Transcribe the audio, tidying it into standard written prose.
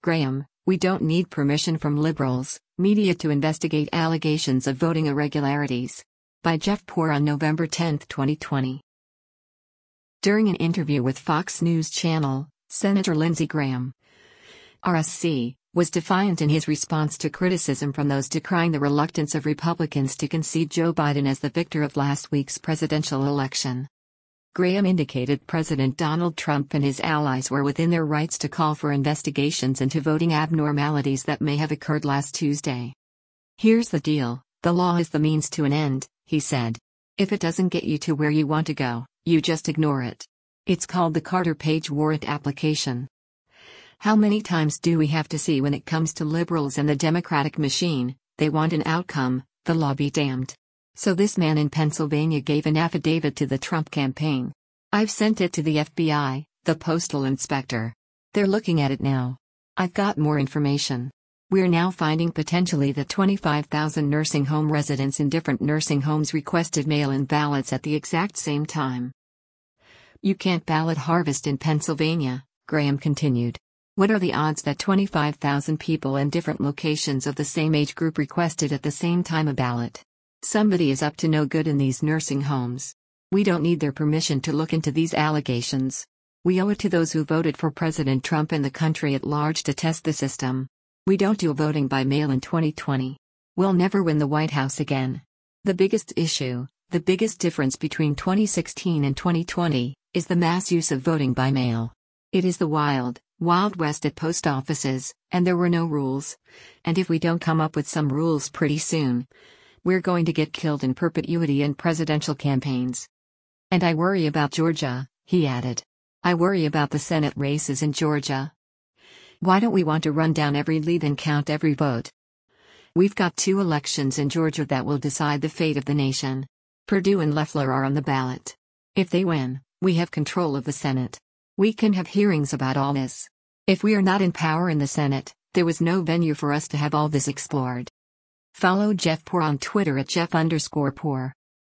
Graham, we don't need permission from liberals, media to investigate allegations of voting irregularities. By Jeff Poor on November 10, 2020. During an interview with Fox News Channel, Senator Lindsey Graham, RSC, was defiant in his response to criticism from those decrying the reluctance of Republicans to concede Joe Biden as the victor of last week's presidential election. Graham indicated President Donald Trump and his allies were within their rights to call for investigations into voting abnormalities that may have occurred last Tuesday. "Here's the deal, the law is the means to an end," he said. "If it doesn't get you to where you want to go, you just ignore it. It's called the Carter-Page warrant application. How many times do we have to see when it comes to liberals and the Democratic machine, they want an outcome, the law be damned. So this man in Pennsylvania gave an affidavit to the Trump campaign. I've sent it to the FBI, the postal inspector. They're looking at it now. I've got more information. We're now finding potentially that 25,000 nursing home residents in different nursing homes requested mail-in ballots at the exact same time. You can't ballot harvest in Pennsylvania," Graham continued. "What are the odds that 25,000 people in different locations of the same age group requested at the same time a ballot? Somebody is up to no good in these nursing homes. We don't need their permission to look into these allegations. We owe it to those who voted for President Trump and the country at large to test the system. We don't do voting by mail in 2020. We'll never win the White House again. The biggest issue, the biggest difference between 2016 and 2020, is the mass use of voting by mail. It is the wild, wild west at post offices, and there were no rules. And if we don't come up with some rules pretty soon, we're going to get killed in perpetuity in presidential campaigns. And I worry about Georgia," he added. "I worry about the Senate races in Georgia. Why don't we want to run down every lead and count every vote? We've got 2 elections in Georgia that will decide the fate of the nation. Perdue and Loeffler are on the ballot. If they win, we have control of the Senate. We can have hearings about all this. If we are not in power in the Senate, there was no venue for us to have all this explored." Follow Jeff Poor on Twitter at Jeff_Poor.